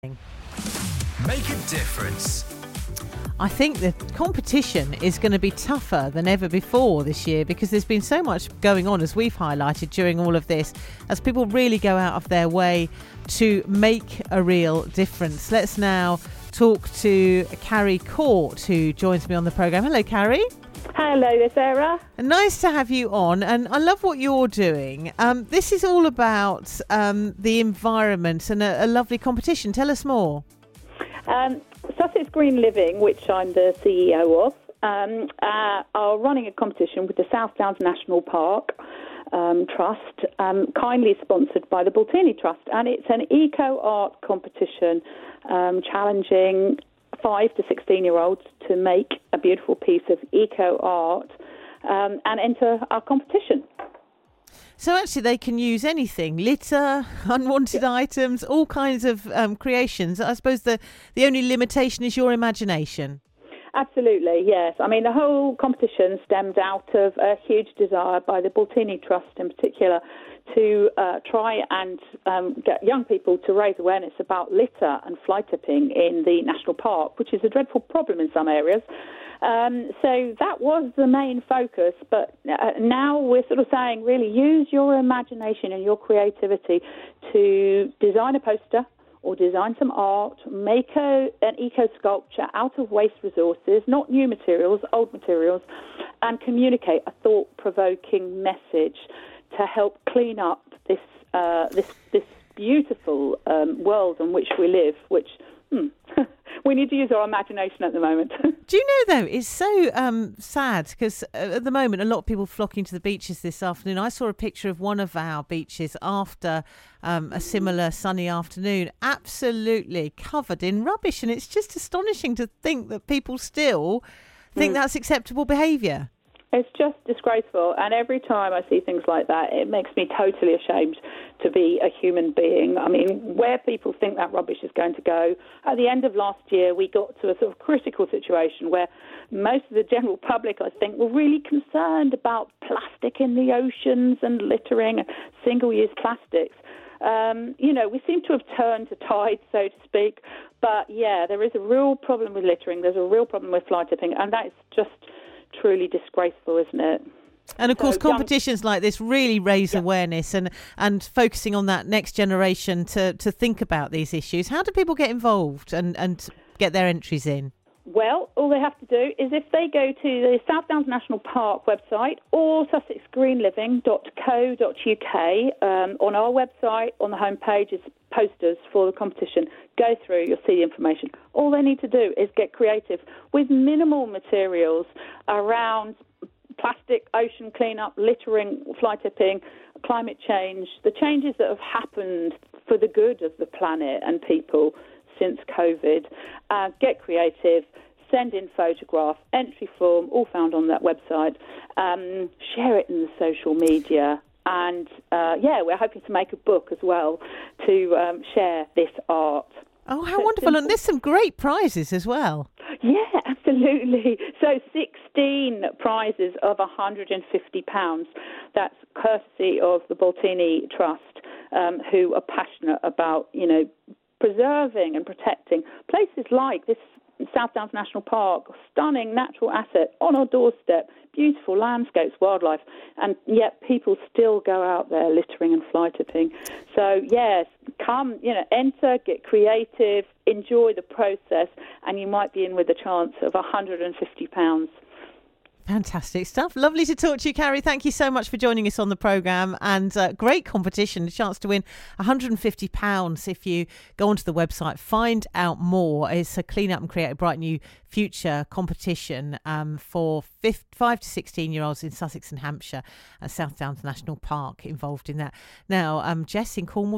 Make a difference. I think the competition is going to be tougher than ever before this year because there's been so much going on, as we've highlighted during all of this, as people really go out of their way to make a real difference. Let's now talk to Carrie Court, who joins me on the programme. Hello, Carrie. Hello there, Sarah. Nice to have you on, and I love what you're doing. This is all about the environment and a lovely competition. Tell us more. Sussex Green Living, which I'm the CEO of, are running a competition with the South Downs National Park Trust, kindly sponsored by the Baltini Trust. And it's an eco-art competition challenging 5 to 16-year-olds to make a beautiful piece of eco-art and enter our competition. So actually they can use anything, litter, unwanted items, all kinds of creations. I suppose the only limitation is your imagination. Absolutely, yes. I mean, the whole competition stemmed out of a huge desire by the Baltini Trust in particular to try and get young people to raise awareness about litter and fly tipping in the national park, which is a dreadful problem in some areas. So that was the main focus, but now we're sort of saying, really use your imagination and your creativity to design a poster or design some art, make an eco-sculpture out of waste resources, not new materials, old materials, and communicate a thought-provoking message to help clean up this beautiful world in which we live, which we need to use our imagination at the moment. Do you know, though, it's so sad because at the moment a lot of people flocking to the beaches this afternoon. I saw a picture of one of our beaches after a similar sunny afternoon, absolutely covered in rubbish. And it's just astonishing to think that people still think that's acceptable behaviour. It's just disgraceful, and every time I see things like that, it makes me totally ashamed to be a human being. I mean, where people think that rubbish is going to go. At the end of last year, we got to a sort of critical situation where most of the general public, I think, were really concerned about plastic in the oceans and littering and single-use plastics. We seem to have turned the tide, so to speak. But, yeah, there is a real problem with littering. There's a real problem with fly tipping, and that is just truly disgraceful, isn't it? And of course, competitions like this really raise awareness and focusing on that next generation to think about these issues. How do people get involved and get their entries in? Well, all they have to do is if they go to the South Downs National Park website or sussexgreenliving.co.uk, on our website, on the homepage is posters for the competition. Go through, you'll see the information. All they need to do is get creative with minimal materials around plastic, ocean cleanup, littering, fly tipping, climate change, the changes that have happened for the good of the planet and people since COVID. Get creative, send in photograph, entry form, all found on that website. Share it in the social media. And, we're hoping to make a book as well to share this art. Oh, how wonderful. And there's some great prizes as well. Yeah, absolutely. So 16 prizes of £150. That's courtesy of the Baltini Trust, who are passionate about, preserving and protecting places like this South Downs National Park, stunning natural asset on our doorstep, beautiful landscapes, wildlife, and yet people still go out there littering and fly tipping. So yes, come, enter, get creative, enjoy the process, and you might be in with a chance of £150. Fantastic stuff. Lovely to talk to you, Carrie. Thank you so much for joining us on the programme, and great competition, a chance to win £150 if you go onto the website, find out more. It's a Clean Up and Create a Bright New Future competition for 5 to 16-year-olds in Sussex and Hampshire at South Downs National Park involved in that. Now, Jess in Cornwall